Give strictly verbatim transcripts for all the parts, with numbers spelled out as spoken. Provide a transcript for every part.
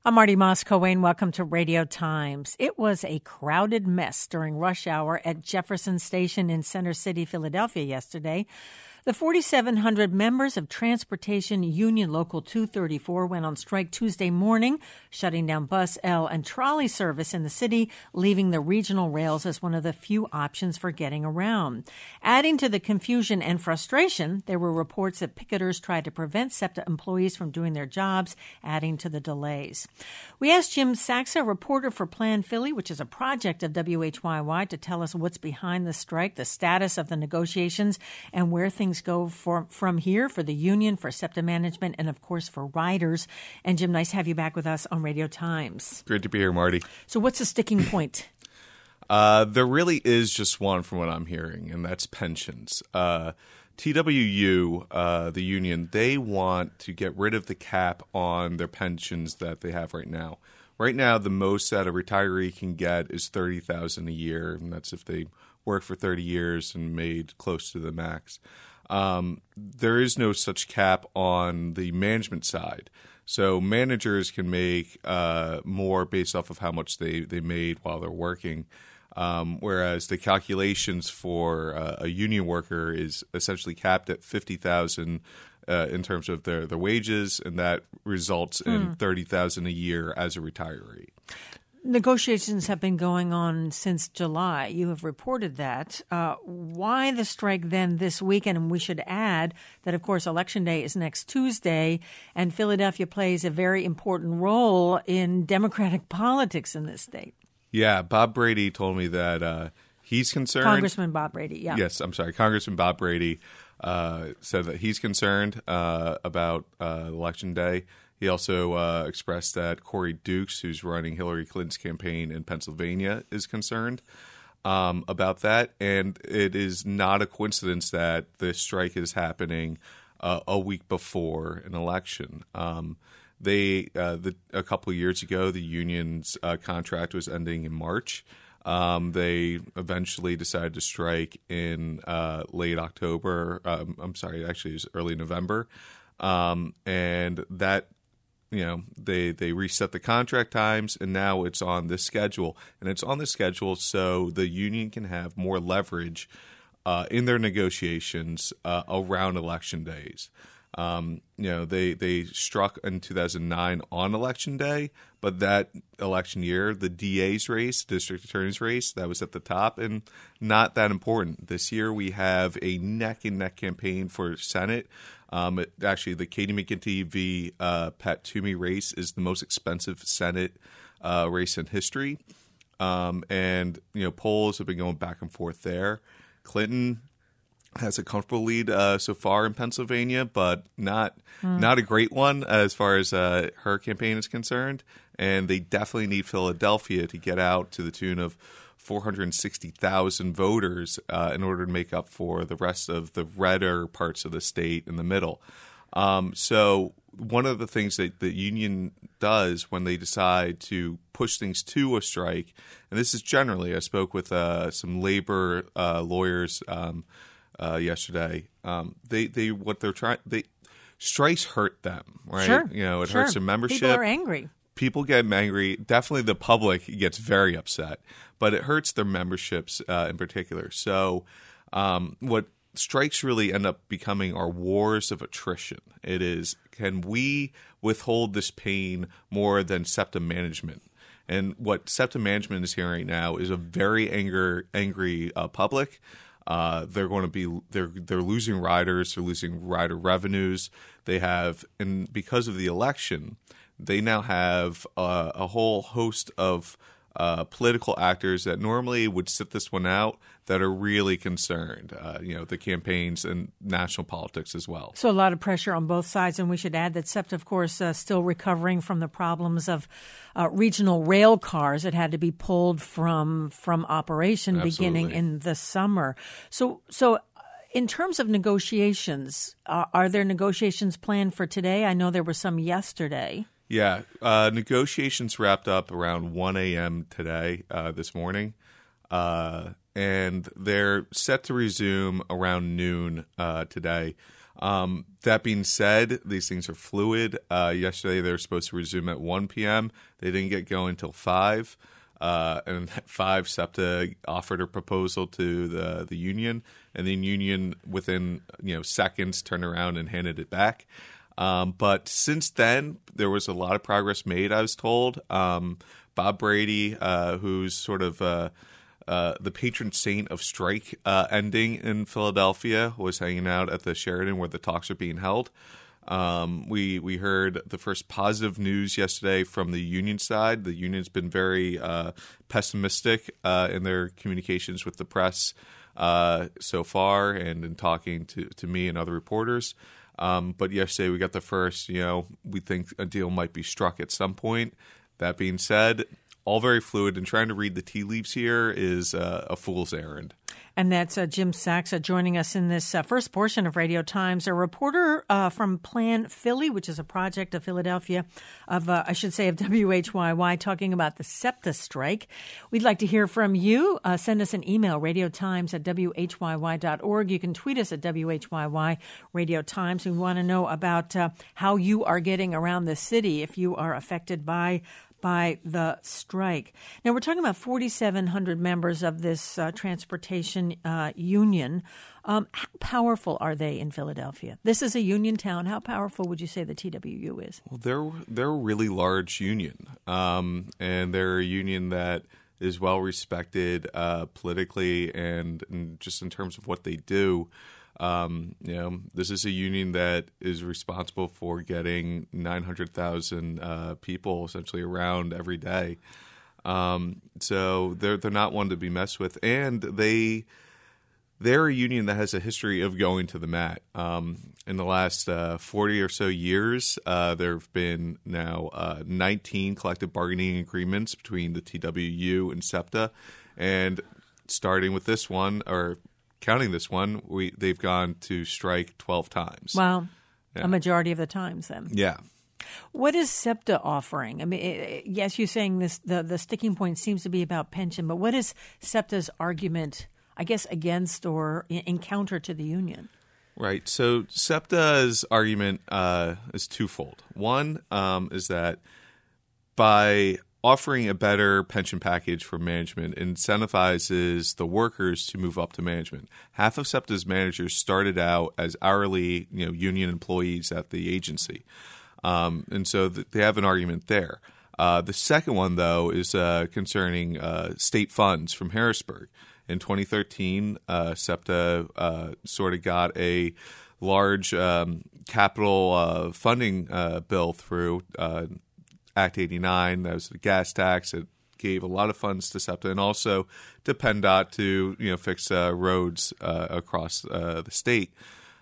I'm Marty Moss-Coane. Welcome to Radio Times. It was a crowded mess during rush hour at Jefferson Station in Center City, Philadelphia yesterday. The forty-seven hundred members of Transportation Union Local two thirty-four went on strike Tuesday morning, shutting down bus, L, and trolley service in the city, leaving the regional rails as one of the few options for getting around. Adding to the confusion and frustration, there were reports that picketers tried to prevent SEPTA employees from doing their jobs, adding to the delays. We asked Jim Saxa, reporter for Plan Philly, which is a project of W H Y Y, to tell us what's behind the strike, the status of the negotiations, and where things go for, from here for the union, for SEPTA management, and, of course, for riders. And, Jim, nice to have you back with us on Radio Times. Great to be here, Marty. So what's the sticking point? Uh, there really is just one from what I'm hearing, and that's pensions. Uh, T W U, uh, the union, they want to get rid of the cap on their pensions that they have right now. Right now, the most that a retiree can get is thirty thousand dollars a year, and that's if they worked for thirty years and made close to the max. Um, there is no such cap on the management side. So managers can make uh, more based off of how much they, they made while they're working, um, whereas the calculations for uh, a union worker is essentially capped at fifty thousand dollars uh, in terms of their, their wages, and that results in hmm. thirty thousand dollars a year as a retiree. Negotiations have been going on since July. You have reported that. Uh, why the strike then this weekend? And we should add that, of course, Election Day is next Tuesday, and Philadelphia plays a very important role in Democratic politics in this state. Yeah, Bob Brady told me that uh, he's concerned. Congressman Bob Brady, yeah. Yes, I'm sorry. Congressman Bob Brady uh, said that he's concerned uh, about uh, Election Day. He also uh, expressed that Corey Dukes, who's running Hillary Clinton's campaign in Pennsylvania, is concerned um, about that. And it is not a coincidence that this strike is happening uh, a week before an election. Um, they uh, the, a couple of years ago, the union's uh, contract was ending in March. Um, they eventually decided to strike in uh, late October. Um, I'm sorry, actually, it was early November. Um, and that You know, they, they reset the contract times, and now it's on this schedule. And it's on the schedule so the union can have more leverage uh, in their negotiations uh, around election days. Um, you know, they, they struck in two thousand nine on Election Day, but that election year, the D A's race, District Attorney's race, that was at the top and not that important. This year we have a neck-and-neck campaign for Senate. Um, it, actually, the Katie McGinty v. Uh, Pat Toomey race is the most expensive Senate uh, race in history. Um, and, you know, polls have been going back and forth there. Clinton has a comfortable lead uh, so far in Pennsylvania, but not mm. not a great one as far as uh, her campaign is concerned. And they definitely need Philadelphia to get out to the tune of four hundred sixty thousand voters uh, in order to make up for the rest of the redder parts of the state in the middle. Um, so one of the things that the union does when they decide to push things to a strike, and this is generally, I spoke with uh, some labor uh, lawyers um, uh, yesterday. Um, they they what they're trying they strikes hurt them, right? Sure, you know, it sure. hurts their membership. People are angry. People get angry. Definitely the public gets very upset, but it hurts their memberships uh, in particular. So um, what strikes really end up becoming are wars of attrition. It is, can we withhold this pain more than SEPTA management? And what SEPTA management is hearing right now is a very anger, angry uh, public. Uh, they're going to be they're they're losing riders. They're losing rider revenues. They have, and because of the election, they now have uh, a whole host of uh, political actors that normally would sit this one out that are really concerned, uh, you know, the campaigns and national politics as well. So a lot of pressure on both sides. And we should add that SEPTA, of course, uh, still recovering from the problems of uh, regional rail cars that had to be pulled from from operation Absolutely. beginning in the summer. So, so in terms of negotiations, uh, are there negotiations planned for today? I know there were some yesterday. Yeah, uh, negotiations wrapped up around one a.m. today, uh, this morning, uh, and they're set to resume around noon uh, today. Um, that being said, these things are fluid. Uh, yesterday, they were supposed to resume at one p.m. They didn't get going until five. Uh, and at five, SEPTA offered a proposal to the, the union, and the union, within you know seconds, turned around and handed it back. Um, but since then, there was a lot of progress made, I was told. Um, Bob Brady, uh, who's sort of uh, uh, the patron saint of strike uh, ending in Philadelphia, was hanging out at the Sheraton where the talks are being held. Um, we we heard the first positive news yesterday from the union side. The union's been very uh, pessimistic uh, in their communications with the press uh, so far, and in talking to, to me and other reporters. Um, but yesterday we got the first, you know, we think a deal might be struck at some point. That being said, all very fluid, and trying to read the tea leaves here is uh, a fool's errand. And that's uh, Jim Sachs uh, joining us in this uh, first portion of Radio Times, a reporter uh, from Plan Philly, which is a project of Philadelphia, of uh, I should say of W H Y Y, talking about the SEPTA strike. We'd like to hear from you. Uh, send us an email, radiotimes at w h y y dot org. You can tweet us at W H Y Y Radio Times. We want to know about uh, how you are getting around the city if you are affected by by the strike. Now, we're talking about forty-seven hundred members of this uh, transportation uh, union. Um, how powerful are they in Philadelphia? This is a union town. How powerful would you say the T W U is? Well, they're they're a really large union, um, and they're a union that is well respected uh, politically and, and just in terms of what they do. Um, you know, this is a union that is responsible for getting nine hundred thousand uh, people essentially around every day. Um, so they're they're not one to be messed with, and they they're a union that has a history of going to the mat. Um, in the last uh, forty or so years, uh, there have been now uh, nineteen collective bargaining agreements between the T W U and SEPTA, and starting with this one, or counting this one, we they've gone to strike twelve times. Wow. Yeah. A majority of the times then. Yeah. What is SEPTA offering? I mean, it, yes, you're saying this. The, the sticking point seems to be about pension, but what is SEPTA's argument, I guess, against or in, in counter to the union? Right. So SEPTA's argument uh, is twofold. One um, is that by offering a better pension package for management incentivizes the workers to move up to management. Half of SEPTA's managers started out as hourly, you know, union employees at the agency, um, and so th- they have an argument there. Uh, the second one, though, is uh, concerning uh, state funds from Harrisburg. In twenty thirteen, uh, SEPTA uh, sort of got a large um, capital uh, funding uh, bill through. Uh, Act eighty-nine, that was the gas tax. It gave a lot of funds to SEPTA and also to PennDOT to you know fix uh, roads uh, across uh, the state.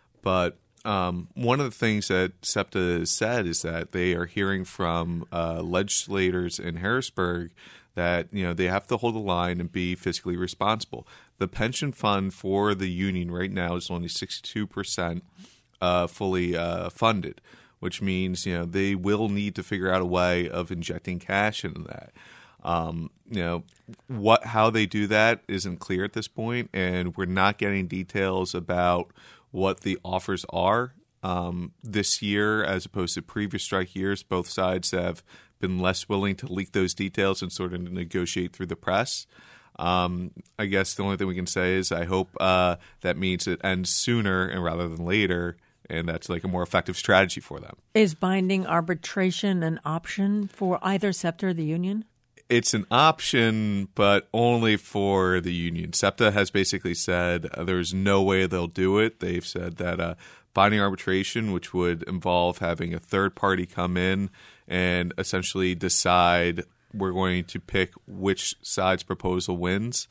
But um, one of the things that SEPTA has said is that they are hearing from uh, legislators in Harrisburg that you know they have to hold the line and be fiscally responsible. The pension fund for the union right now is only sixty-two percent uh, fully uh, funded, which means you know they will need to figure out a way of injecting cash into that. Um, you know what how they do that isn't clear at this point, and we're not getting details about what the offers are um, this year as opposed to previous strike years. Both sides have been less willing to leak those details and sort of negotiate through the press. Um, I guess the only thing we can say is I hope uh, that means it ends sooner and rather than later. And that's like a more effective strategy for them. Is binding arbitration an option for either SEPTA or the union? It's an option, but only for the union. SEPTA has basically said uh, there's no way they'll do it. They've said that uh, binding arbitration, which would involve having a third party come in and essentially decide we're going to pick which side's proposal wins,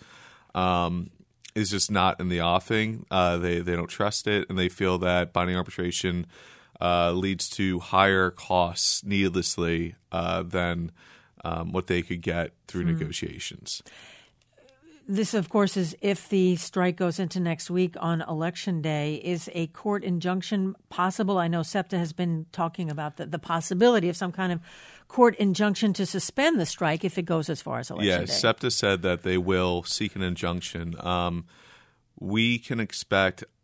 um, is just not in the offing. Uh, they they don't trust it, and they feel that binding arbitration uh, leads to higher costs needlessly uh, than um, what they could get through mm. negotiations. This, of course, is if the strike goes into next week on Election Day. Is a court injunction possible? I know SEPTA has been talking about the, the possibility of some kind of court injunction to suspend the strike if it goes as far as Election yeah, Day. Yeah, SEPTA said that they will seek an injunction. Um, we can expect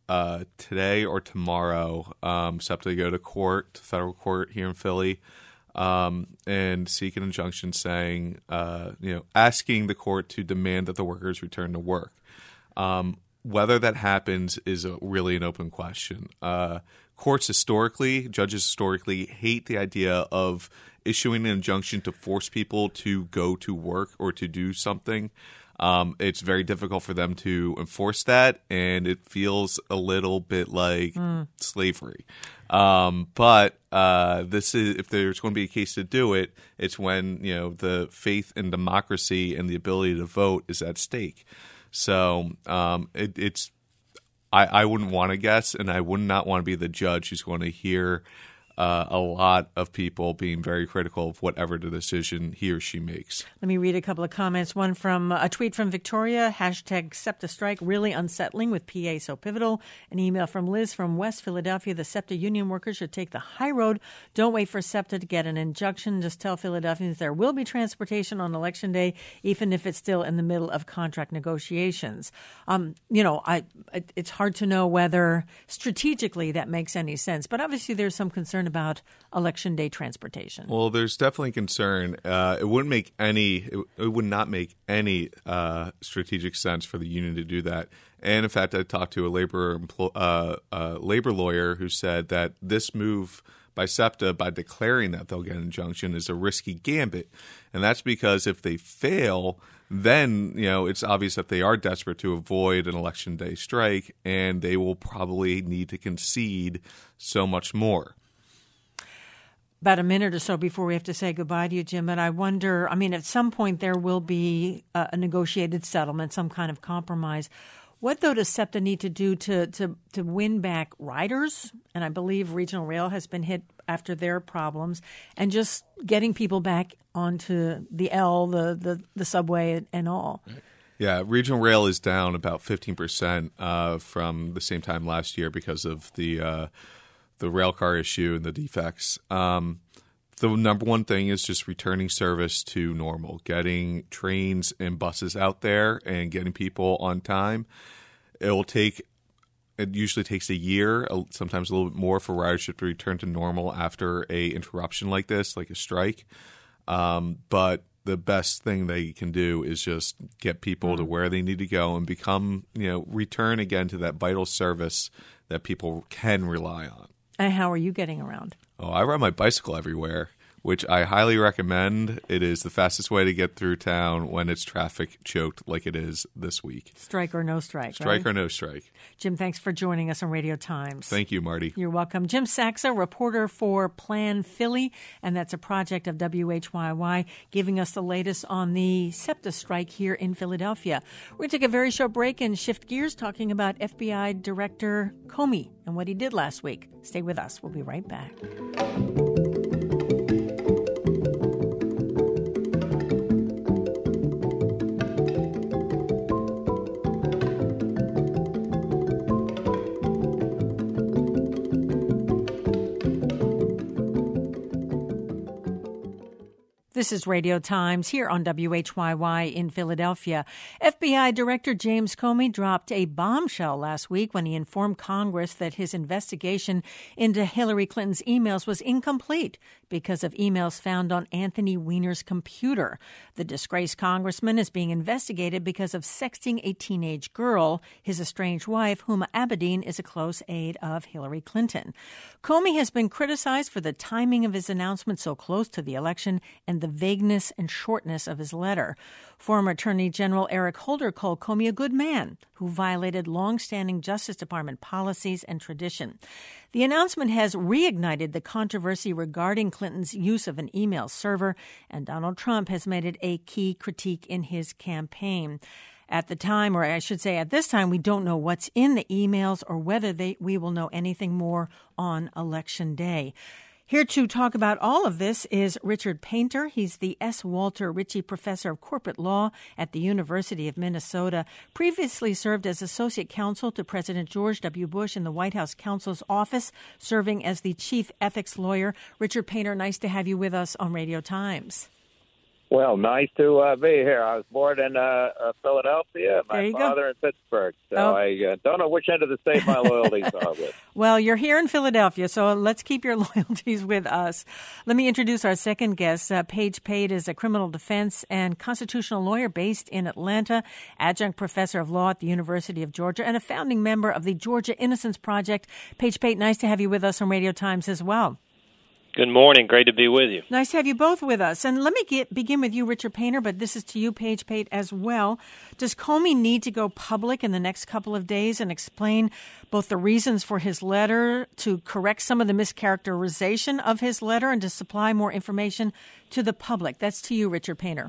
uh, today or tomorrow, um, SEPTA to go to court, to federal court here in Philly, um, and seek an injunction saying, uh, you know, asking the court to demand that the workers return to work. Um, whether that happens is a, really an open question. Uh, courts historically, judges historically hate the idea of issuing an injunction to force people to go to work or to do something. Um, it's very difficult for them to enforce that, and it feels a little bit like mm. slavery. Um, but uh, this is if there's going to be a case to do it, it's when you know the faith in democracy and the ability to vote is at stake. So um, it, it's I, I wouldn't want to guess, and I would not want to be the judge who's going to hear Uh, a lot of people being very critical of whatever the decision he or she makes. Let me read a couple of comments. One from a tweet from Victoria, hashtag SEPTA strike, really unsettling with P A so pivotal. An email from Liz from West Philadelphia. The SEPTA union workers should take the high road. Don't wait for SEPTA to get an injunction. Just tell Philadelphians there will be transportation on Election Day, even if it's still in the middle of contract negotiations. Um, you know, I it, it's hard to know whether strategically that makes any sense, but obviously there's some concern about Election Day transportation. Well, there's definitely concern. Uh, it wouldn't make any. It, it would not make any uh, strategic sense for the union to do that. And in fact, I talked to a labor empl- uh, uh, labor lawyer who said that this move by SEPTA, by declaring that they'll get an injunction, is a risky gambit, and that's because if they fail, then you know it's obvious that they are desperate to avoid an Election Day strike, and they will probably need to concede so much more. About a minute or so before we have to say goodbye to you, Jim, and I wonder, I mean, at some point there will be a, a negotiated settlement, some kind of compromise. What, though, does SEPTA need to do to, to, to win back riders? And I believe Regional Rail has been hit after their problems, and just getting people back onto the L, the, the, the subway and all. Yeah, Regional Rail is down about fifteen percent uh, from the same time last year because of the uh, the rail car issue and the defects. Um, the number one thing is just returning service to normal, getting trains and buses out there and getting people on time. It will take, it usually takes a year, sometimes a little bit more, for ridership to return to normal after a interruption like this, like a strike. Um, but the best thing they can do is just get people to where they need to go and become, you know, return again to that vital service that people can rely on. And how are you getting around? Oh, I ride my bicycle everywhere, which I highly recommend. It is the fastest way to get through town when it's traffic choked like it is this week. Strike or no strike, Strike right? or no strike. Jim, thanks for joining us on Radio Times. Thank you, Marty. You're welcome. Jim Saxa, reporter for Plan Philly, and that's a project of W H Y Y, giving us the latest on the SEPTA strike here in Philadelphia. We're going to take a very short break and shift gears, talking about F B I Director Comey and what he did last week. Stay with us. We'll be right back. This is Radio Times here on W H Y Y in Philadelphia. F B I Director James Comey dropped a bombshell last week when he informed Congress that his investigation into Hillary Clinton's emails was incomplete because of emails found on Anthony Weiner's computer. The disgraced congressman is being investigated because of sexting a teenage girl, his estranged wife, Huma Abedin, is a close aide of Hillary Clinton. Comey has been criticized for the timing of his announcement so close to the election and the vagueness and shortness of his letter. Former Attorney General Eric Holder called Comey a good man who violated long-standing Justice Department policies and tradition. The announcement has reignited the controversy regarding Clinton's use of an email server, and Donald Trump has made it a key critique in his campaign. At the time, or I should say at this time, we don't know what's in the emails or whether they, we will know anything more on Election Day. Here to talk about all of this is Richard Painter. He's the S. Walter Ritchie Professor of Corporate Law at the University of Minnesota. Previously served as Associate Counsel to President George W. Bush in the White House Counsel's Office, serving as the Chief Ethics Lawyer. Richard Painter, nice to have you with us on Radio Times. Well, nice to uh, be here. I was born in uh, uh, Philadelphia. My father go. in Pittsburgh. So oh. I uh, don't know which end of the state my loyalties are with. Well, you're here in Philadelphia, so let's keep your loyalties with us. Let me introduce our second guest. Uh, Paige Pate is a criminal defense and constitutional lawyer based in Atlanta, adjunct professor of law at the University of Georgia, and a founding member of the Georgia Innocence Project. Paige Pate, nice to have you with us on Radio Times as well. Good morning. Great to be with you. Nice to have you both with us. And let me get, begin with you, Richard Painter, but this is to you, Paige Pate, as well. Does Comey need to go public in the next couple of days and explain both the reasons for his letter, to correct some of the mischaracterization of his letter, and to supply more information to the public? That's to you, Richard Painter.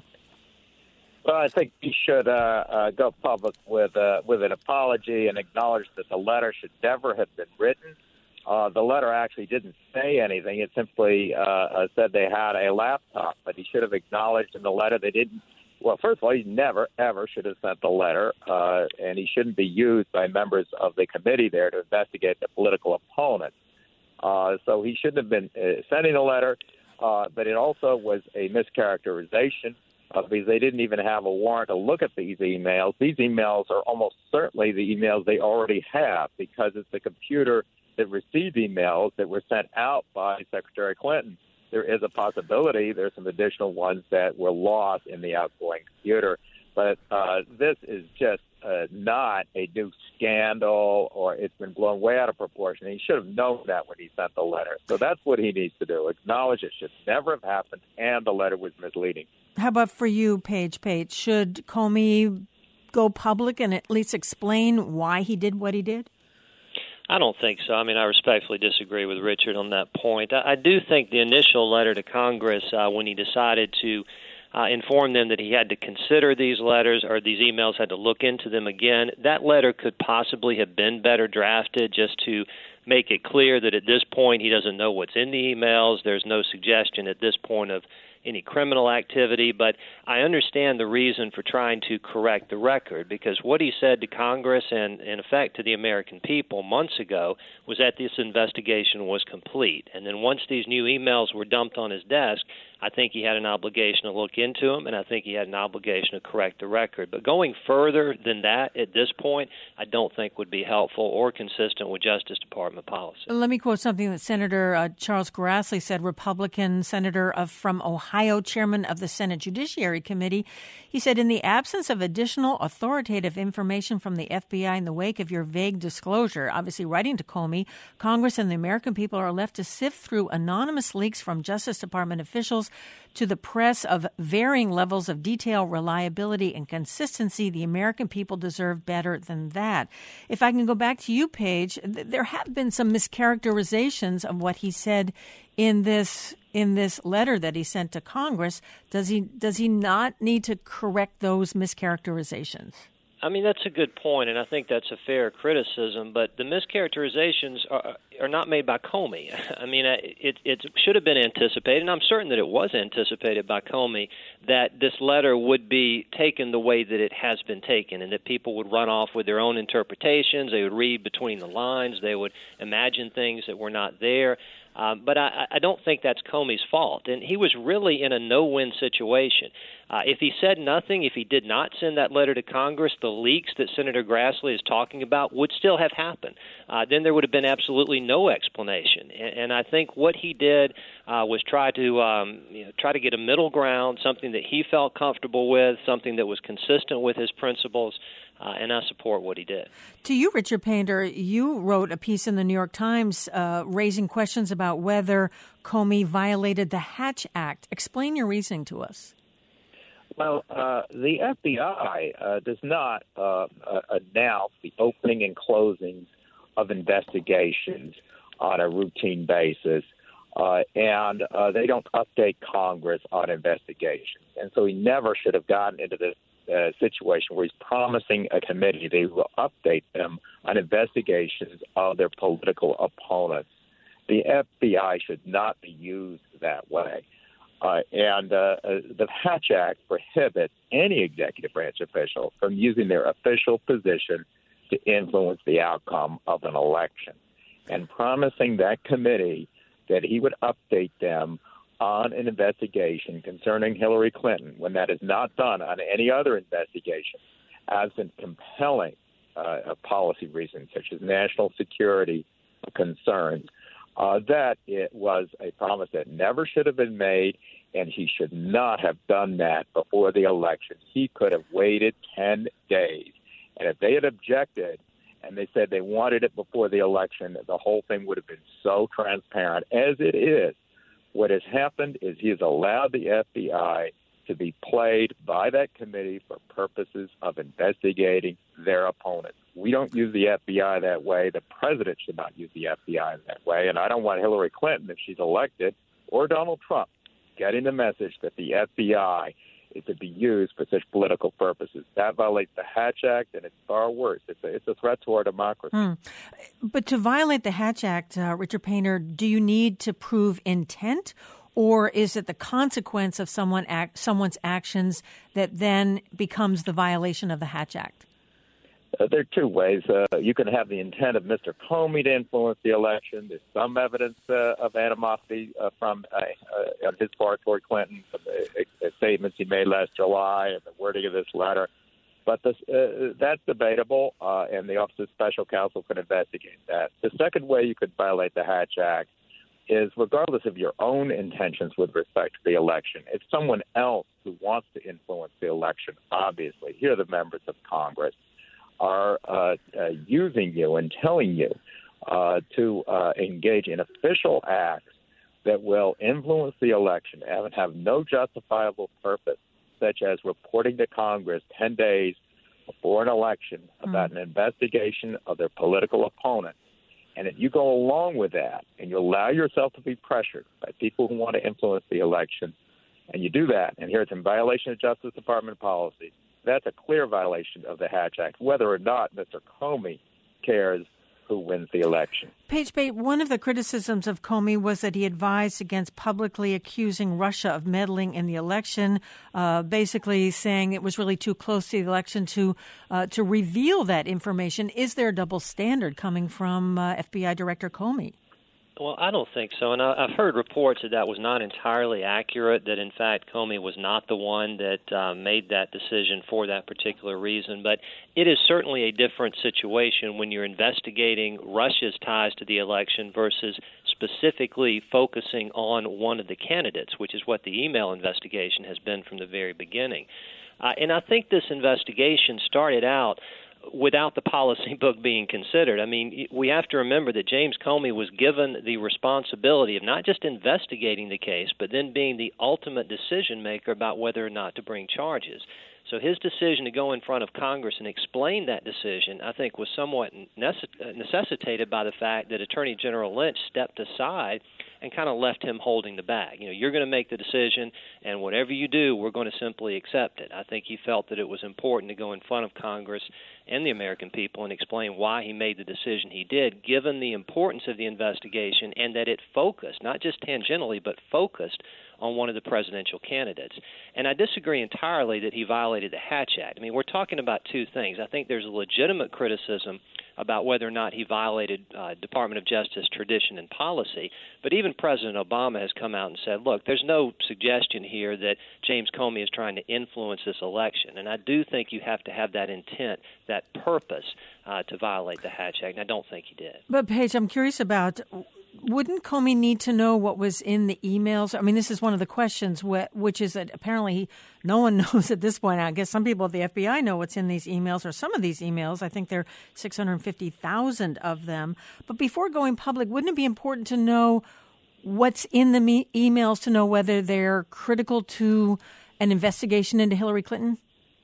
Well, I think he should uh, uh, go public with, uh, with an apology and acknowledge that the letter should never have been written. Uh, the letter actually didn't say anything. It simply uh, said they had a laptop, but he should have acknowledged in the letter they didn't. Well, first of all, he never, ever should have sent the letter, uh, and he shouldn't be used by members of the committee there to investigate the political opponents. Uh, so he shouldn't have been uh, sending the letter, uh, but it also was a mischaracterization uh, because they didn't even have a warrant to look at these emails. These emails are almost certainly the emails they already have because it's the computer that received emails that were sent out by Secretary Clinton. There is a possibility there's some additional ones that were lost in the outgoing computer. But uh, this is just uh, not a new scandal, or it's been blown way out of proportion. He should have known that when he sent the letter. So that's what he needs to do. Acknowledge it should never have happened, and the letter was misleading. How about for you, Paige Pate? Should Comey go public and at least explain why he did what he did? I don't think so. I mean, I respectfully disagree with Richard on that point. I, I do think the initial letter to Congress, uh, when he decided to uh, inform them that he had to consider these letters or these emails, had to look into them again, that letter could possibly have been better drafted just to make it clear that at this point he doesn't know what's in the emails. There's no suggestion at this point of any criminal activity, but I understand the reason for trying to correct the record, because what he said to Congress and, in effect, to the American people months ago was that this investigation was complete. And then once these new emails were dumped on his desk, I think he had an obligation to look into them, and I think he had an obligation to correct the record. But going further than that at this point, I don't think would be helpful or consistent with Justice Department policy. Let me quote something that Senator uh, Charles Grassley said, Republican senator of, from Ohio, chairman of the Senate Judiciary Committee. He said, in the absence of additional authoritative information from the F B I in the wake of your vague disclosure, obviously writing to Comey, Congress and the American people are left to sift through anonymous leaks from Justice Department officials to the press of varying levels of detail, reliability, and consistency. The American people deserve better than that. If I can go back to you, Paige, th- there have been some mischaracterizations of what he said in this in this letter that he sent to Congress. Does he does he not need to correct those mischaracterizations? I mean, that's a good point, and I think that's a fair criticism, but the mischaracterizations are, are not made by Comey. I mean, it, it should have been anticipated, and I'm certain that it was anticipated by Comey, that this letter would be taken the way that it has been taken, and that people would run off with their own interpretations. They would read between the lines. They would imagine things that were not there. Um, but I, I don't think that's Comey's fault. And he was really in a no-win situation. Uh, if he said nothing, if he did not send that letter to Congress, the leaks that Senator Grassley is talking about would still have happened. Uh, then there would have been absolutely no explanation. And, and I think what he did uh, was try to um, you know, try to get a middle ground, something that he felt comfortable with, something that was consistent with his principles. Uh, and I support what he did. To you, Richard Painter, you wrote a piece in the New York Times uh, raising questions about whether Comey violated the Hatch Act. Explain your reasoning to us. Well, uh, the F B I uh, does not uh, uh, announce the opening and closing of investigations on a routine basis, uh, and uh, they don't update Congress on investigations. And so he never should have gotten into this Uh, situation where he's promising a committee they will update them on investigations of their political opponents. The F B I should not be used that way. Uh, and uh, uh, the Hatch Act prohibits any executive branch official from using their official position to influence the outcome of an election. And promising that committee that he would update them on an investigation concerning Hillary Clinton, when that is not done on any other investigation, absent compelling uh, policy reasons such as national security concerns, uh, that it was a promise that never should have been made, and he should not have done that before the election. He could have waited ten days. And if they had objected and they said they wanted it before the election, the whole thing would have been so transparent. As it is, what has happened is he has allowed the F B I to be played by that committee for purposes of investigating their opponents. We don't use the F B I that way. The president should not use the F B I that way. And I don't want Hillary Clinton, if she's elected, or Donald Trump, getting the message that the F B I is to be used for such political purposes. That violates the Hatch Act, and it's far worse. It's a, it's a threat to our democracy. Hmm. But to violate the Hatch Act, uh, Richard Painter, do you need to prove intent, or is it the consequence of someone act, someone's actions that then becomes the violation of the Hatch Act? Uh, there are two ways. Uh, you can have the intent of Mister Comey to influence the election. There's some evidence uh, of animosity uh, from uh, uh, on his part toward Clinton, from the uh, statements he made last July and the wording of this letter. But this, uh, that's debatable, uh, and the Office of Special Counsel can investigate that. The second way you could violate the Hatch Act is regardless of your own intentions with respect to the election. It's someone else who wants to influence the election, obviously. Here are the members of Congress are uh, uh, using you and telling you uh, to uh, engage in official acts that will influence the election and have no justifiable purpose, such as reporting to Congress ten days before an election about mm. an investigation of their political opponent. And if you go along with that and you allow yourself to be pressured by people who want to influence the election, and you do that, and here it's in violation of Justice Department policy, that's a clear violation of the Hatch Act, whether or not Mister Comey cares who wins the election. Paige Bate, one of the criticisms of Comey was that he advised against publicly accusing Russia of meddling in the election, uh, basically saying it was really too close to the election to uh, to reveal that information. Is there a double standard coming from uh, F B I Director Comey? Well, I don't think so, and I've heard reports that that was not entirely accurate, that in fact Comey was not the one that uh, made that decision for that particular reason. But it is certainly a different situation when you're investigating Russia's ties to the election versus specifically focusing on one of the candidates, which is what the email investigation has been from the very beginning. Uh, and I think this investigation started out without the policy book being considered. I mean, we have to remember that James Comey was given the responsibility of not just investigating the case, but then being the ultimate decision maker about whether or not to bring charges. So his decision to go in front of Congress and explain that decision, I think, was somewhat necessitated by the fact that Attorney General Lynch stepped aside and kind of left him holding the bag. You know, you're going to make the decision, and whatever you do, we're going to simply accept it. I think he felt that it was important to go in front of Congress and the American people and explain why he made the decision he did, given the importance of the investigation and that it focused, not just tangentially, but focused on one of the presidential candidates. And I disagree entirely that he violated the Hatch Act. I mean, we're talking about two things. I think there's a legitimate criticism about whether or not he violated uh, Department of Justice tradition and policy. But even President Obama has come out and said, look, there's no suggestion here that James Comey is trying to influence this election. And I do think you have to have that intent, that purpose uh, to violate the Hatch Act, and I don't think he did. But, Paige, I'm curious about, wouldn't Comey need to know what was in the emails? I mean, this is one of the questions, which is that apparently no one knows at this point. I guess some people at the F B I know what's in these emails, or some of these emails. I think there are six hundred fifty thousand of them. But before going public, wouldn't it be important to know what's in the me- emails to know whether they're critical to an investigation into Hillary Clinton?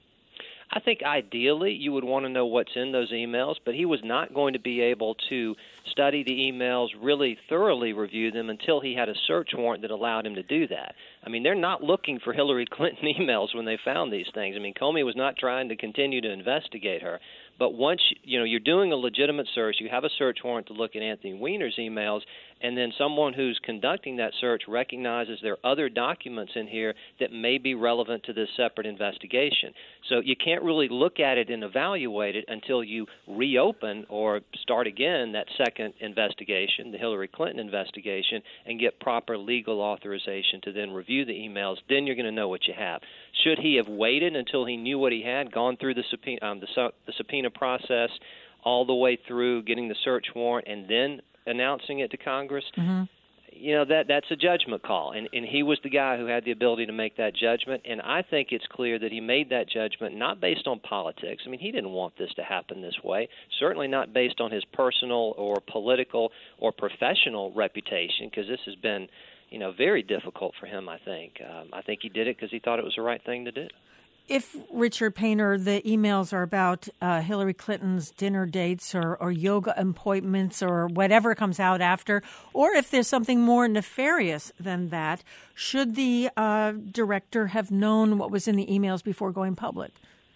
I think ideally you would want to know what's in those emails, but he was not going to be able to study the emails, really thoroughly review them until he had a search warrant that allowed him to do that. I mean, they're not looking for Hillary Clinton emails when they found these things. I mean, Comey was not trying to continue to investigate her. But once, you know, you're doing a legitimate search, you have a search warrant to look at Anthony Weiner's emails, and then someone who's conducting that search recognizes there are other documents in here that may be relevant to this separate investigation. So you can't really look at it and evaluate it until you reopen or start again that second investigation, the Hillary Clinton investigation, and get proper legal authorization to then review the emails. Then you're going to know what you have. Should he have waited until he knew what he had, gone through the subpoena, um, the, su- the subpoena process all the way through getting the search warrant and then announcing it to Congress? Mm-hmm. You know, that that's a judgment call, and, and he was the guy who had the ability to make that judgment, and I think it's clear that he made that judgment not based on politics. I mean, he didn't want this to happen this way, certainly not based on his personal or political or professional reputation, because this has been, you know, very difficult for him, I think. Um, I think he did it because he thought it was the right thing to do. If, Richard Painter, the emails are about uh, Hillary Clinton's dinner dates or, or yoga appointments or whatever comes out after, or if there's something more nefarious than that, should the uh, director have known what was in the emails before going public?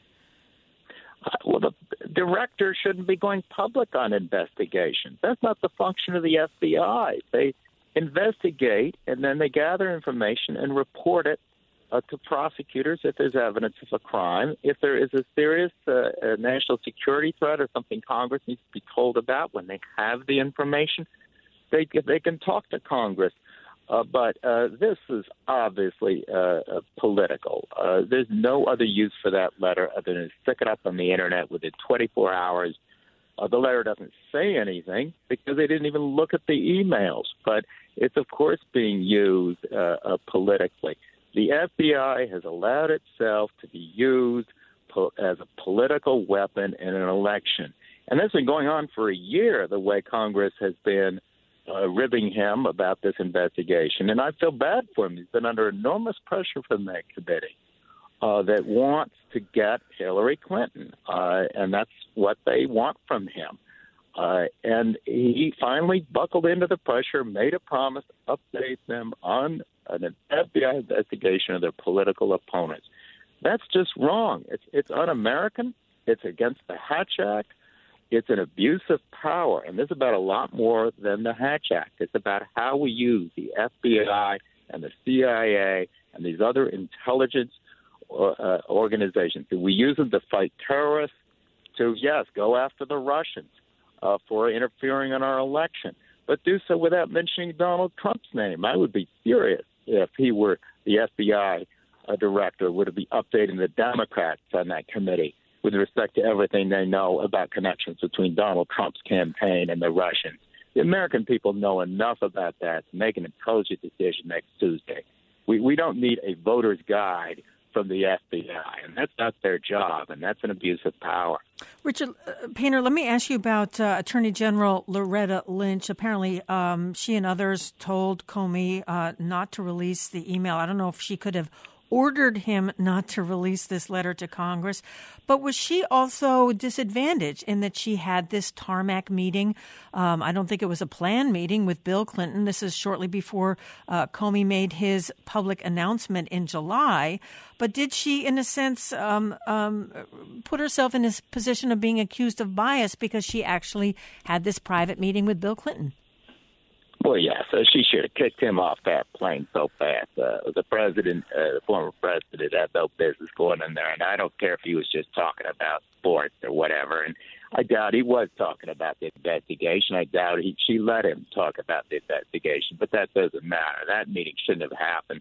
Uh, well, the director shouldn't be going public on investigations. That's not the function of the F B I. They investigate, and then they gather information and report it Uh, to prosecutors if there's evidence of a crime. If there is a serious uh, a national security threat or something Congress needs to be told about, when they have the information, they they can talk to Congress. Uh, but uh, this is obviously uh, uh, political. Uh, there's no other use for that letter other than to stick it up on the Internet within twenty-four hours. Uh, the letter doesn't say anything because they didn't even look at the emails. But it's, of course, being used uh, uh, politically. The F B I has allowed itself to be used po- as a political weapon in an election. And that's been going on for a year, the way Congress has been uh, ribbing him about this investigation. And I feel bad for him. He's been under enormous pressure from that committee uh, that wants to get Hillary Clinton. Uh, and that's what they want from him. Uh, and he finally buckled into the pressure, made a promise to update them on an F B I investigation of their political opponents. That's just wrong. It's it's un-American. It's against the Hatch Act. It's an abuse of power. And this is about a lot more than the Hatch Act. It's about how we use the F B I and the C I A and these other intelligence uh, organizations. We use them to fight terrorists, to, yes, go after the Russians uh, for interfering in our election, but do so without mentioning Donald Trump's name. I would be furious if he were the F B I uh, director, would be updating the Democrats on that committee with respect to everything they know about connections between Donald Trump's campaign and the Russians. The American people know enough about that to make an intelligent decision next Tuesday. We, we don't need a voter's guide from the F B I, and that's not their job, and that's an abuse of power. Richard uh, Painter, let me ask you about uh, Attorney General Loretta Lynch. Apparently, um, she and others told Comey uh, not to release the email. I don't know if she could have ordered him not to release this letter to Congress, but was she also disadvantaged in that she had this tarmac meeting? Um, I don't think it was a planned meeting with Bill Clinton. This is shortly before uh, Comey made his public announcement in July. But did she, in a sense, um, um, put herself in this position of being accused of bias because she actually had this private meeting with Bill Clinton? Well, yes, uh, she should have kicked him off that plane so fast. Uh, the president, uh, the former president, had no business going in there, and I don't care if he was just talking about sports or whatever. And I doubt he was talking about the investigation. I doubt he, she let him talk about the investigation, but that doesn't matter. That meeting shouldn't have happened.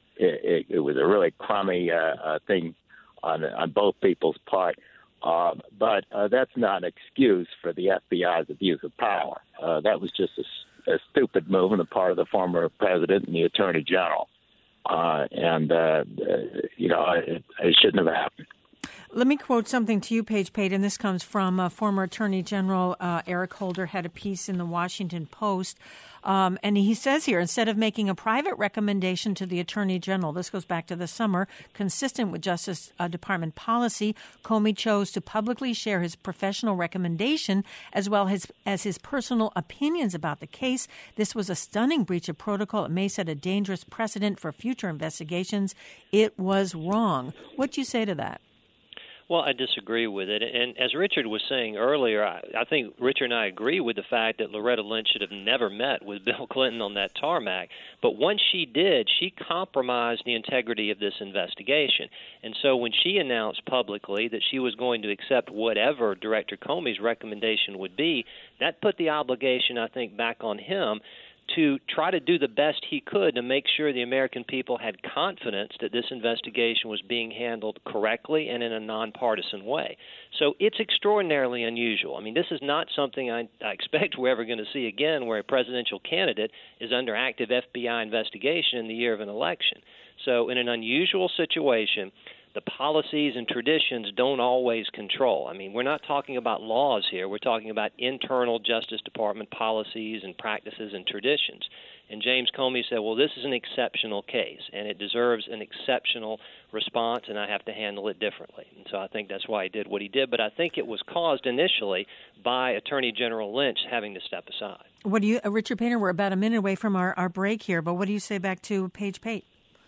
It, it, it was a really crummy uh, uh, thing on on both people's part. Uh, but uh, that's not an excuse for the F B I's abuse of power. Uh, that was just a a stupid move on the part of the former president and the attorney general. Uh, and, uh, you know, it, it shouldn't have happened. Let me quote something to you, Paige Pate, and this comes from uh, former Attorney General uh, Eric Holder, had a piece in the Washington Post. Um, and he says here, instead of making a private recommendation to the Attorney General, this goes back to the summer, consistent with Justice uh, Department policy, Comey chose to publicly share his professional recommendation as well as, as his personal opinions about the case. This was a stunning breach of protocol. It may set a dangerous precedent for future investigations. It was wrong. What do you say to that? Well, I disagree with it. And as Richard was saying earlier, I, I think Richard and I agree with the fact that Loretta Lynch should have never met with Bill Clinton on that tarmac. But once she did, she compromised the integrity of this investigation. And so when she announced publicly that she was going to accept whatever Director Comey's recommendation would be, that put the obligation, I think, back on him to try to do the best he could to make sure the American people had confidence that this investigation was being handled correctly and in a nonpartisan way. So it's extraordinarily unusual. I mean, this is not something I, I expect we're ever going to see again, where a presidential candidate is under active F B I investigation in the year of an election. So in an unusual situation, the policies and traditions don't always control. I mean, we're not talking about laws here. We're talking about internal Justice Department policies and practices and traditions. And James Comey said, well, this is an exceptional case, and it deserves an exceptional response, and I have to handle it differently. And so I think that's why he did what he did. But I think it was caused initially by Attorney General Lynch having to step aside. What do you, uh, Richard Painter, we're about a minute away from our, our break here, but what do you say back to Paige Pate?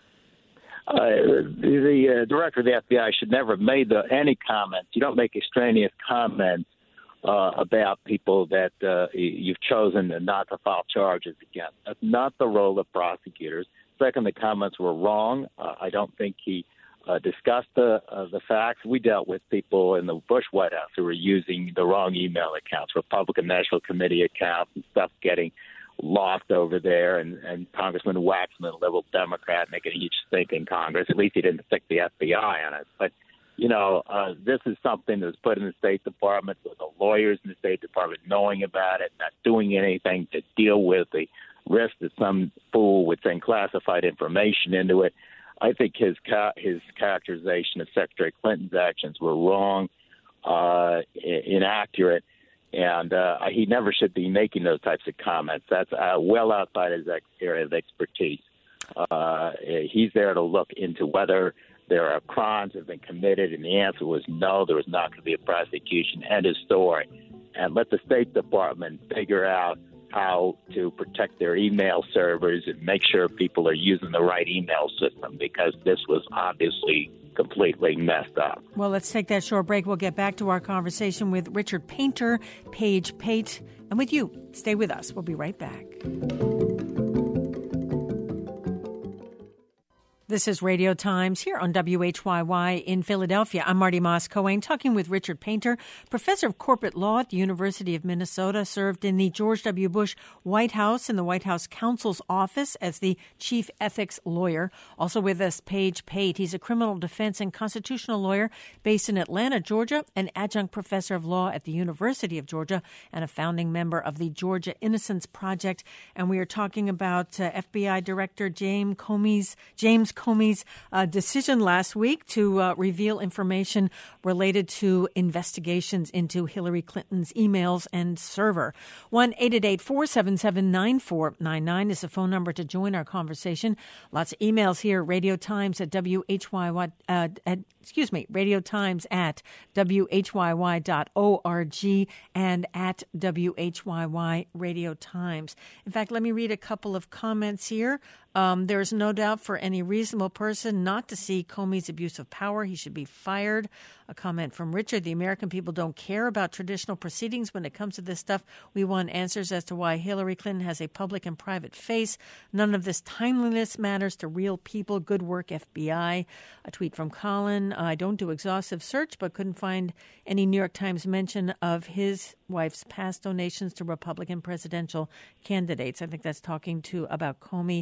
Uh, the the uh, director of the F B I should never have made the, any comments. You don't make extraneous comments uh, about people that uh, you've chosen not to file charges against. That's not the role of prosecutors. Second, the comments were wrong. Uh, I don't think he uh, discussed the uh, the facts. We dealt with people in the Bush White House who were using the wrong email accounts, Republican National Committee accounts, and stuff getting lost over there, and, and Congressman Waxman, a liberal Democrat, making a huge stink in Congress. At least he didn't stick the F B I on it. But, you know, uh, this is something that was put in the State Department with the lawyers in the State Department knowing about it, not doing anything to deal with the risk that some fool would send classified information into it. I think his ca- his characterization of Secretary Clinton's actions were wrong, uh, inaccurate. And uh, he never should be making those types of comments. That's uh, well outside his ex- area of expertise. Uh, he's there to look into whether there are crimes that have been committed, and the answer was no, there was not going to be a prosecution. End of story. And let the State Department figure out how to protect their email servers and make sure people are using the right email system, because this was obviously completely messed up. Well, let's take that short break. We'll get back to our conversation with Richard Painter, Paige Pate, and with you. Stay with us. We'll be right back. This is Radio Times here on W H Y Y in Philadelphia. I'm Marty Moss-Cohen, talking with Richard Painter, professor of corporate law at the University of Minnesota, served in the George W. Bush White House in the White House counsel's office as the chief ethics lawyer. Also with us, Paige Pate. He's a criminal defense and constitutional lawyer based in Atlanta, Georgia, an adjunct professor of law at the University of Georgia, and a founding member of the Georgia Innocence Project. And we are talking about uh, F B I Director James Comey's James Comey's uh, decision last week to uh, reveal information related to investigations into Hillary Clinton's emails and server. one eight eight eight, four seven seven, nine four nine nine is the phone number to join our conversation. Lots of emails here. Radio Times at W H Y Y, uh, at, excuse me, Radio Times at W H Y Y dot org and at W H Y Y Radio Times. In fact, let me read a couple of comments here. Um, there is no doubt for any reasonable person not to see Comey's abuse of power. He should be fired. A comment from Richard. The American people don't care about traditional proceedings when it comes to this stuff. We want answers as to why Hillary Clinton has a public and private face. None of this timeliness matters to real people. Good work, F B I. A tweet from Colin. I don't do exhaustive search, but couldn't find any New York Times mention of his wife's past donations to Republican presidential candidates. I think that's talking to about Comey and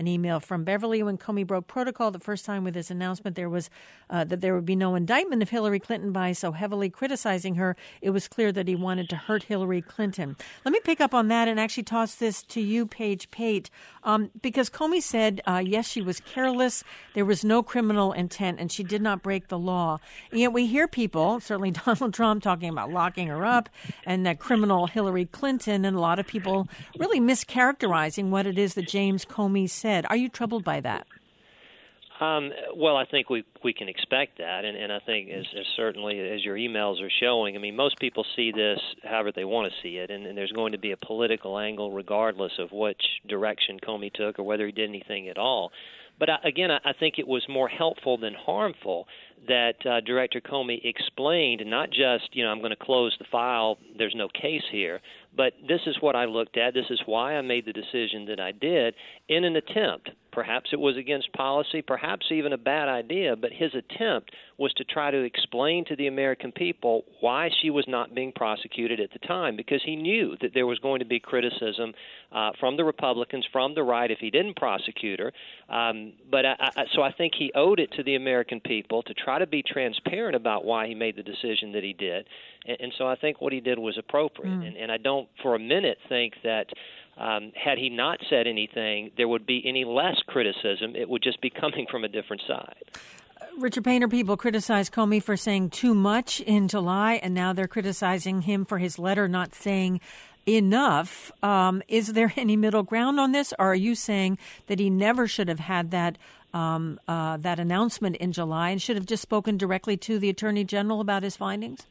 an email from Beverly when Comey broke protocol the first time with his announcement there was uh, that there would be no indictment of Hillary Clinton by so heavily criticizing her. It was clear that he wanted to hurt Hillary Clinton. Let me pick up on that and actually toss this to you, Paige Pate, um, because Comey said, uh, yes, she was careless. There was no criminal intent, and she did not break the law. And yet we hear people, certainly Donald Trump, talking about locking her up and that criminal Hillary Clinton, and a lot of people really mischaracterizing what it is that James Comey said. Are you troubled by that? Um, well, I think we we can expect that, and, and I think as, as certainly as your emails are showing, I mean, most people see this however they want to see it, and, and there's going to be a political angle regardless of which direction Comey took or whether he did anything at all. But I, again, I, I think it was more helpful than harmful that uh, Director Comey explained not just, you know, I'm going to close the file, there's no case here, but this is what I looked at, this is why I made the decision that I did in an attempt. Perhaps it was against policy, perhaps even a bad idea, but his attempt was to try to explain to the American people why she was not being prosecuted at the time, because he knew that there was going to be criticism uh, from the Republicans, from the right, if he didn't prosecute her. Um, but I, I, so I think he owed it to the American people to try to be transparent about why he made the decision that he did. And, and so I think what he did was appropriate. Mm. And, and I don't for a minute think that Um, had he not said anything, there would be any less criticism. It would just be coming from a different side. Richard Painter, people criticize Comey for saying too much in July, and now they're criticizing him for his letter not saying enough. Um, is there any middle ground on this, or are you saying that he never should have had that um, uh, that announcement in July and should have just spoken directly to the Attorney General about his findings?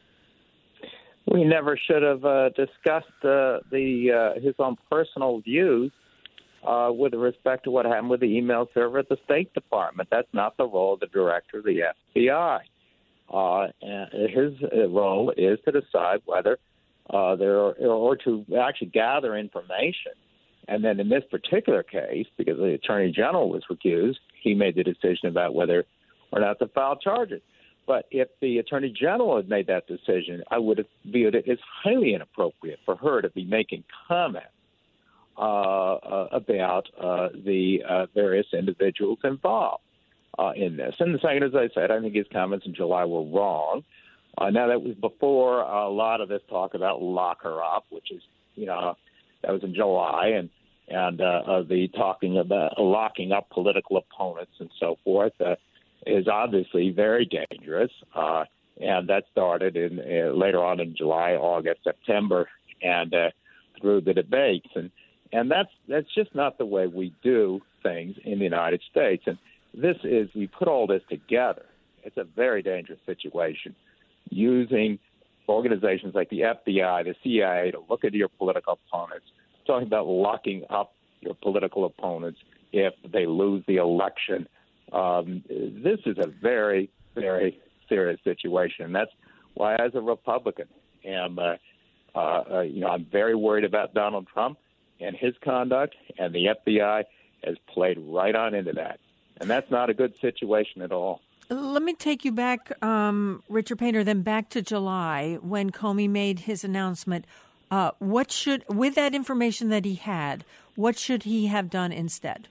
We never should have uh, discussed uh, the uh, his own personal views uh, with respect to what happened with the email server at the State Department. That's not the role of the director of the F B I. Uh, and his role is to decide whether uh, there are, or to actually gather information. And then in this particular case, because the Attorney General was recused, he made the decision about whether or not to file charges. But if the Attorney General had made that decision, I would have viewed it as highly inappropriate for her to be making comments uh, uh, about uh, the uh, various individuals involved uh, in this. And the second, as I said, I think his comments in July were wrong. Uh, now, that was before a lot of this talk about lock her up, which is, you know, that was in July, and, and uh, uh, the talking about locking up political opponents and so forth. Uh, is obviously very dangerous, uh, and that started in uh, later on in July, August, September, and uh, through the debates, and and that's that's just not the way we do things in the United States. And this is, we put all this together, it's a very dangerous situation, using organizations like the F B I, the C I A to look at your political opponents, talking about locking up your political opponents if they lose the election. Um, this is a very, very serious situation, and that's why, as a Republican, am uh, uh, uh, you know I'm very worried about Donald Trump and his conduct, and the F B I has played right on into that, and that's not a good situation at all. Let me take you back, um, Richard Painter, then back to July when Comey made his announcement. Uh, what should, with that information that he had, what should he have done instead?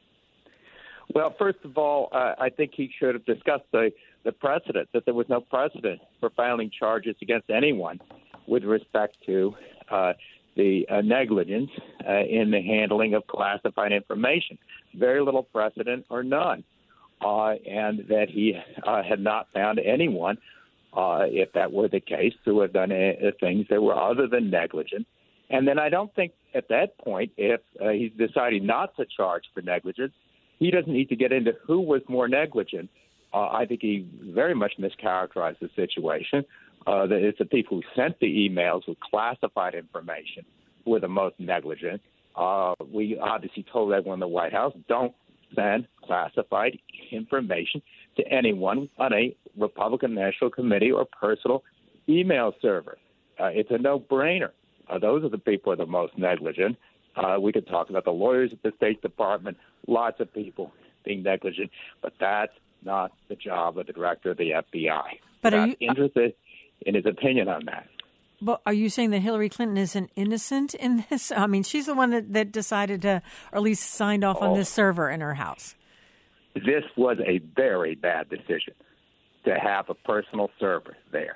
Well, first of all, uh, I think he should have discussed the, the precedent, that there was no precedent for filing charges against anyone with respect to uh, the uh, negligence uh, in the handling of classified information. Very little precedent or none. Uh, and that he uh, had not found anyone, uh, if that were the case, to have done uh, things that were other than negligent. And then I don't think at that point, if uh, he's decided not to charge for negligence, he doesn't need to get into who was more negligent. Uh, I think he very much mischaracterized the situation. Uh, that it's the people who sent the emails with classified information who were the most negligent. Uh, we obviously told everyone in the White House, don't send classified information to anyone on a Republican National Committee or personal email server. Uh, it's a no-brainer. Uh, those are the people who are the most negligent. Uh, we could talk about the lawyers at the State Department, lots of people being negligent, but that's not the job of the director of the F B I. But I'm are not you interested in his opinion on that. But are you saying that Hillary Clinton isn't innocent in this? I mean, she's the one that, that decided to, or at least signed off oh. on this server in her house. This was a very bad decision to have a personal server there.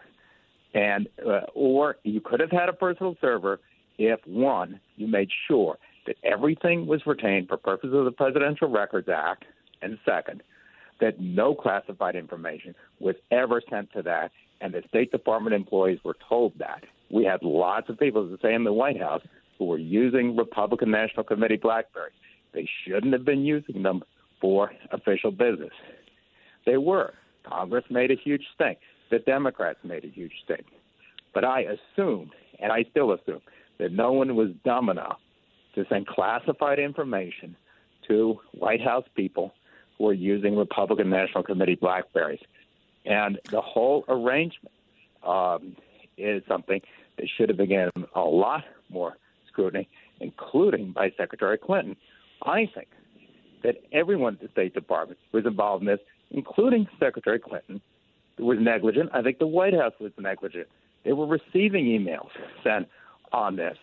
And uh, or you could have had a personal server if, one, you made sure that everything was retained for purposes of the Presidential Records Act, and second, that no classified information was ever sent to that, and the State Department employees were told that. We had lots of people, as I say, in the White House who were using Republican National Committee BlackBerries. They shouldn't have been using them for official business. They were. Congress made a huge stink. The Democrats made a huge stink. But I assumed, and I still assume, that no one was dumb enough to send classified information to White House people who were using Republican National Committee BlackBerries. And the whole arrangement um, is something that should have been given a lot more scrutiny, including by Secretary Clinton. I think that everyone at the State Department was involved in this, including Secretary Clinton, was negligent. I think the White House was negligent. They were receiving emails sent on this.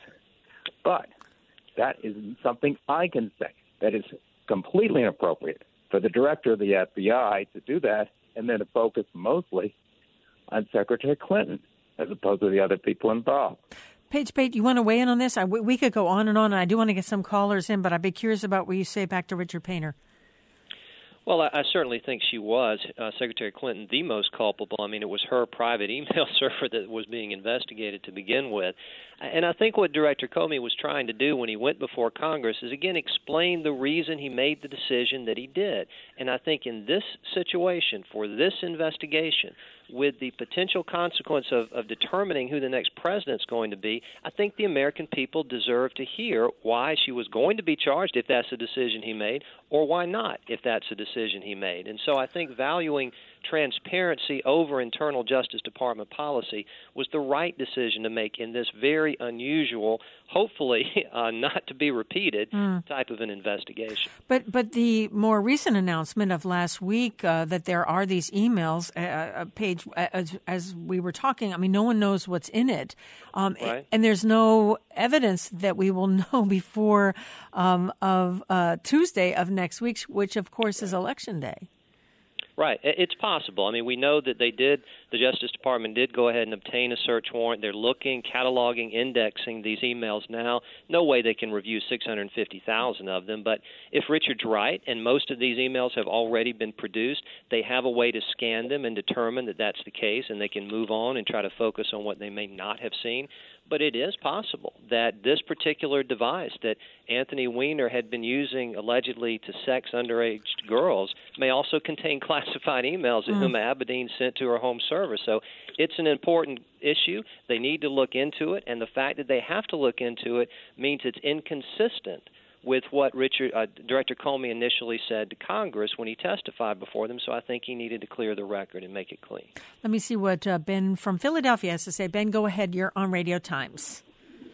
But that is something I can say that is completely inappropriate for the director of the F B I to do that and then to focus mostly on Secretary Clinton as opposed to the other people involved. Paige Pate, you want to weigh in on this? I, we could go on and on, and I do want to get some callers in, but I'd be curious about what you say back to Richard Painter. Well, I, I certainly think she was, uh, Secretary Clinton, the most culpable. I mean, it was her private email server that was being investigated to begin with. And I think what Director Comey was trying to do when he went before Congress is, again, explain the reason he made the decision that he did. And I think in this situation, for this investigation, with the potential consequence of, of determining who the next president's going to be, I think the American people deserve to hear why she was going to be charged if that's a decision he made, or why not if that's a decision he made. And so I think valuing transparency over internal Justice Department policy was the right decision to make in this very unusual, hopefully uh, not to be repeated, mm. type of an investigation. But but the more recent announcement of last week uh, that there are these emails, uh, Paige, as, as we were talking, I mean, no one knows what's in it. Um, right. And there's no evidence that we will know before um, of uh, Tuesday of next week, which, of course, is Election Day. Right. It's possible. I mean, we know that they did, the Justice Department did go ahead and obtain a search warrant. They're looking, cataloging, indexing these emails now. No way they can review six hundred fifty thousand of them. But if Richard's right, and most of these emails have already been produced, they have a way to scan them and determine that that's the case, and they can move on and try to focus on what they may not have seen. But it is possible that this particular device that Anthony Weiner had been using allegedly to sex underage girls may also contain classified emails that mm. Huma Abedin sent to her home server. So it's an important issue. They need to look into it, and the fact that they have to look into it means it's inconsistent with what Richard, uh, Director Comey initially said to Congress when he testified before them, so I think he needed to clear the record and make it clean. Let me see what uh, Ben from Philadelphia has to say. Ben, go ahead. You're on Radio Times.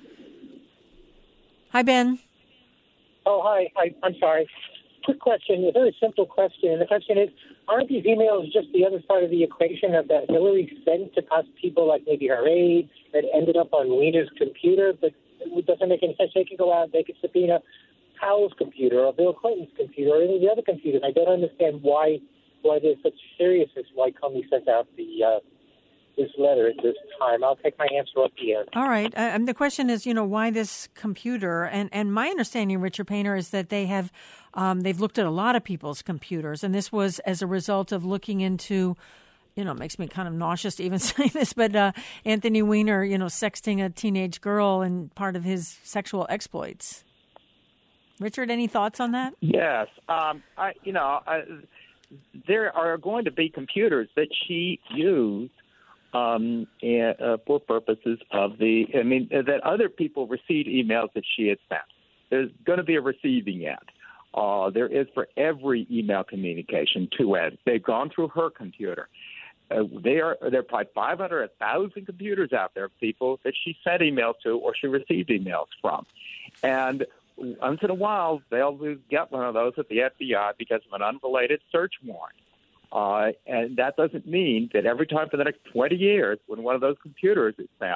Hi, Ben. Oh, hi. hi. I'm sorry. Quick question, a very simple question. And the question is, aren't these emails just the other side of the equation of that Hillary sent to past people like maybe her aide that ended up on Weiner's computer? But it doesn't make any sense. They can go out, they could subpoena Powell's computer or Bill Clinton's computer or any of the other computers. I don't understand why why there's such seriousness, why Comey sent out the uh, this letter at this time. I'll take my answer up the air. All right. Uh, the question is, you know, why this computer? And and my understanding, Richard Painter, is that they have um, they've looked at a lot of people's computers, and this was as a result of looking into. You know, it makes me kind of nauseous to even say this, but uh, Anthony Weiner, you know, sexting a teenage girl and part of his sexual exploits. Richard, any thoughts on that? Yes. Um, I, you know, I, there are going to be computers that she used um, and, uh, for purposes of the, I mean, that other people received emails that she had sent. There's going to be a receiving end. Uh, there is for every email communication to it. They've gone through her computer. Uh, they are there are probably five hundred, one thousand computers out there of people that she sent emails to or she received emails from. And once in a while, they'll get one of those at the F B I because of an unrelated search warrant. Uh, and that doesn't mean that every time for the next twenty years, when one of those computers is found,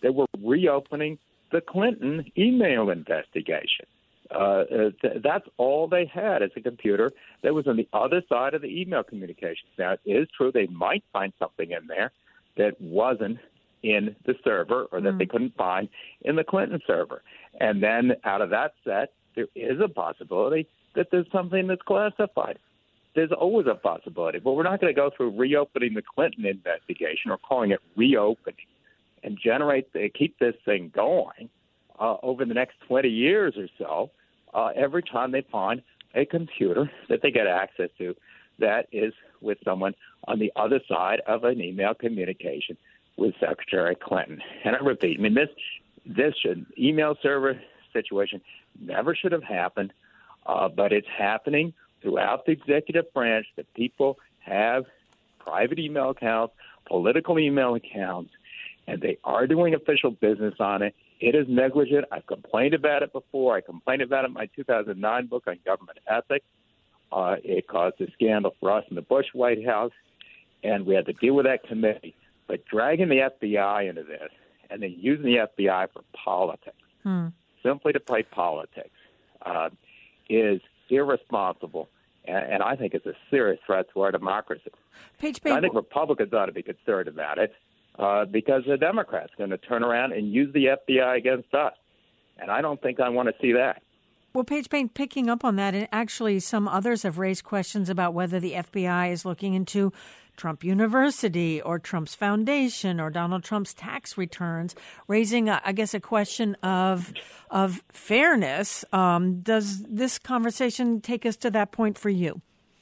They were reopening the Clinton email investigation. Uh, th- that's all they had as a computer that was on the other side of the email communications. Now, it is true they might find something in there that wasn't in the server or that mm. they couldn't find in the Clinton server. And then out of that set, there is a possibility that there's something that's classified. There's always a possibility. But we're not going to go through reopening the Clinton investigation or calling it reopening and generate, keep this thing going uh, over the next twenty years or so. Uh, every time they find a computer that they get access to that is with someone on the other side of an email communication with Secretary Clinton. And I repeat, I mean, this this should email server situation never should have happened, uh, but it's happening throughout the executive branch that people have private email accounts, political email accounts, and they are doing official business on it. It is negligent. I've complained about it before. I complained about it in my two thousand nine book on government ethics. Uh, it caused a scandal for us in the Bush White House, and we had to deal with that committee. But dragging the F B I into this and then using the F B I for politics, hmm. simply to play politics, uh, is irresponsible, and, and I think it's a serious threat to our democracy. Paige, Paige, I think Republicans ought to be concerned about it. Uh, because the Democrats are going to turn around and use the F B I against us. And I don't think I want to see that. Well, Paige Payne, picking up on that, and actually some others have raised questions about whether the F B I is looking into Trump University or Trump's foundation or Donald Trump's tax returns, raising, uh, I guess, a question of of fairness. Um, does this conversation take us to that point for you?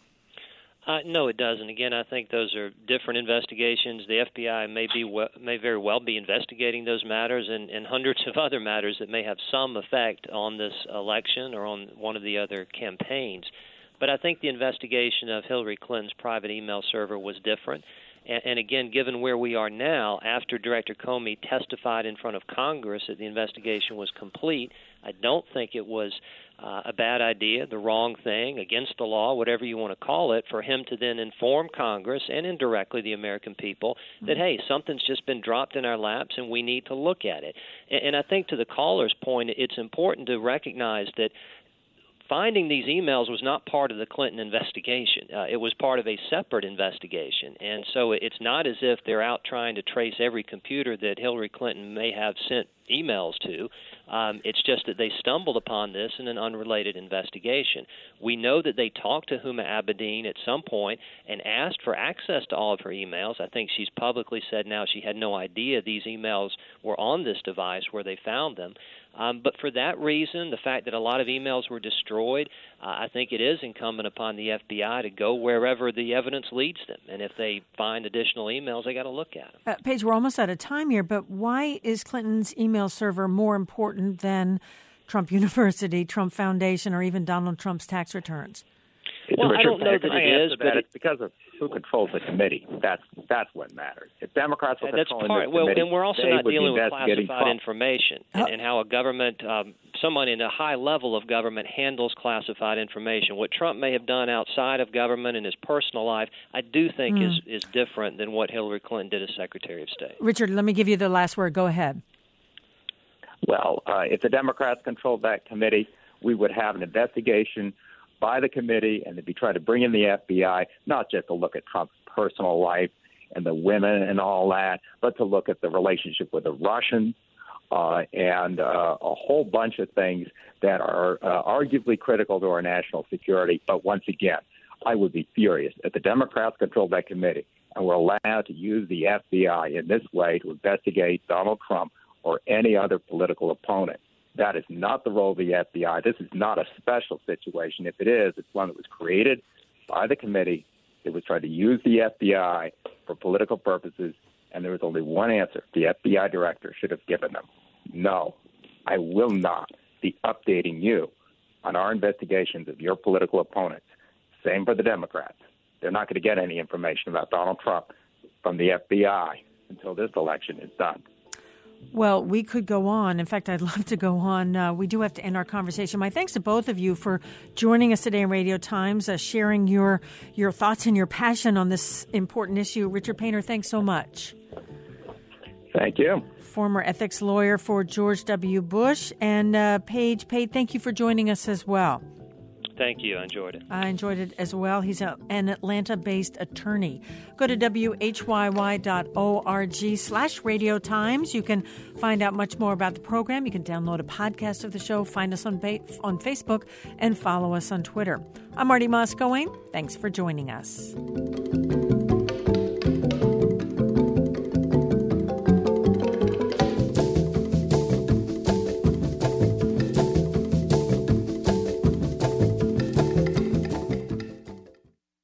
Uh, no, it doesn't. Again, I think those are different investigations. The F B I may be well, may very well be investigating those matters and, and hundreds of other matters that may have some effect on this election or on one of the other campaigns. But I think the investigation of Hillary Clinton's private email server was different. And, and again, given where we are now, after Director Comey testified in front of Congress that the investigation was complete, I don't think it was uh, a bad idea, the wrong thing, against the law, whatever you want to call it, for him to then inform Congress and indirectly the American people that, hey, something's just been dropped in our laps and we need to look at it. And, and I think to the caller's point, it's important to recognize that finding these emails was not part of the Clinton investigation. Uh, it was part of a separate investigation. And so it's not as if they're out trying to trace every computer that Hillary Clinton may have sent emails to. Um, it's just that they stumbled upon this in an unrelated investigation. We know that they talked to Huma Abedin at some point and asked for access to all of her emails. I think she's publicly said now she had no idea these emails were on this device where they found them. Um, but for that reason, the fact that a lot of emails were destroyed, uh, I think it is incumbent upon the F B I to go wherever the evidence leads them. And if they find additional emails, they got to look at them. Uh, Paige, we're almost out of time here, but why is Clinton's email server more important than Trump University, Trump Foundation, or even Donald Trump's tax returns? Well, Richard, I don't know that I it is, that but it's because of who controls the committee. That's that's what matters. If Democrats were that's controlling part. the well, committee, and we're also they not would dealing be with classified Trump. information and, and how a government, um, someone in a high level of government handles classified information. What Trump may have done outside of government in his personal life, I do think mm. is is different than what Hillary Clinton did as Secretary of State. Richard, let me give you the last word. Go ahead. Well, uh, if the Democrats controlled that committee, we would have an investigation by the committee, and they'd be trying to bring in the F B I, not just to look at Trump's personal life and the women and all that, but to look at the relationship with the Russians uh, and uh, a whole bunch of things that are uh, arguably critical to our national security. But once again, I would be furious if the Democrats controlled that committee and were allowed to use the F B I in this way to investigate Donald Trump or any other political opponent. That is not the role of the F B I. This is not a special situation. If it is, it's one that was created by the committee. It was trying to use the F B I for political purposes, and there was only one answer the F B I director should have given them. No, I will not be updating you on our investigations of your political opponents. Same for the Democrats. They're not going to get any information about Donald Trump from the F B I until this election is done. Well, we could go on. In fact, I'd love to go on. Uh, we do have to end our conversation. My thanks to both of you for joining us today in Radio Times, uh, sharing your your thoughts and your passion on this important issue. Richard Painter, thanks so much. Thank you. Former ethics lawyer for George W. Bush. And uh, Paige, Paige, thank you for joining us as well. Thank you. I enjoyed it. I enjoyed it as well. He's a, an Atlanta-based attorney. Go to W H Y Y dot org slash Radio Times. You can find out much more about the program. You can download a podcast of the show, find us on, ba- on Facebook, and follow us on Twitter. I'm Marty Moscowane. Thanks for joining us.